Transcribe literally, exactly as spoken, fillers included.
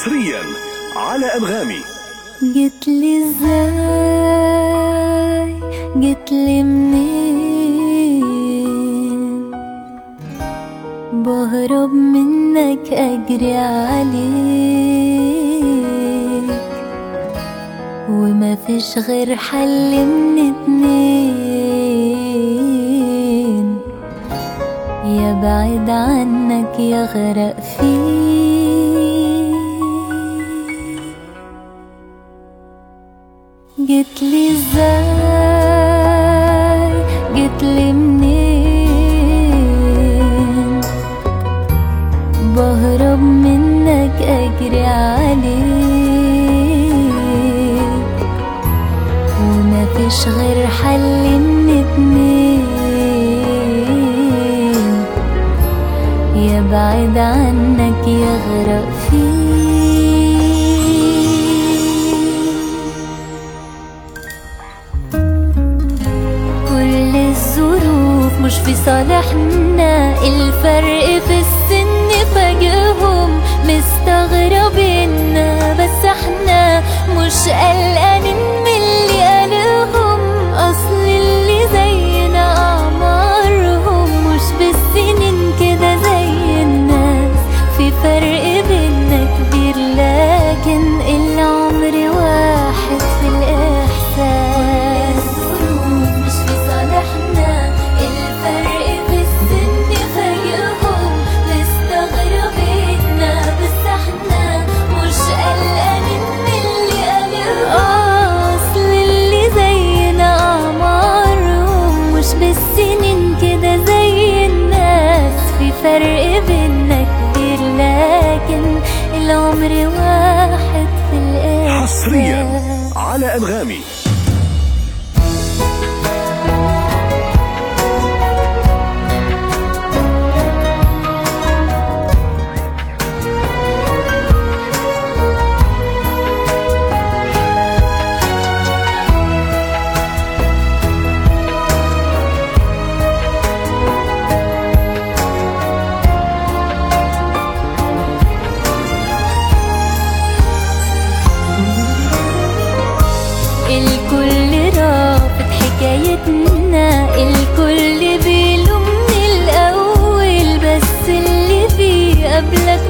حصريا على أنغامي. جيتلي ازاي، جيتلي منين، بهرب منك اجري عليك، وما فيش غير حل من اتنين، يا بعيد عنك يا غرق فيك. جيتلي ازاي، جيتلي منين، بهرب منك اجري عليك، وما فيش غير حل من اتنين، يا بعيد عنك يا غرق فيك. مش في صالحنا، الفرق في السن فاجئهم، مستغربيننا بس احنا مش قلقانين من اللي قالهم، اصل اللي زينا اعمارهم مش بالسنين كده زي الناس، في فرق بينا كبير لكن العمر واحد في الاحساس. مش في صالحنا، الفرق في السن فاجئهم، مستغربيننا بس احنا مش قلقانين من اللي قالهم، اصل اللي زينا اعمارهم مش بالسنين كده زي الناس، في فرق بينا كتير لكن العمر واحد في الاحساس. حصريا على أنغامي. الكل رافض حكايتنا، الكل بيلوم من الأول، بس اللي فيه قبلك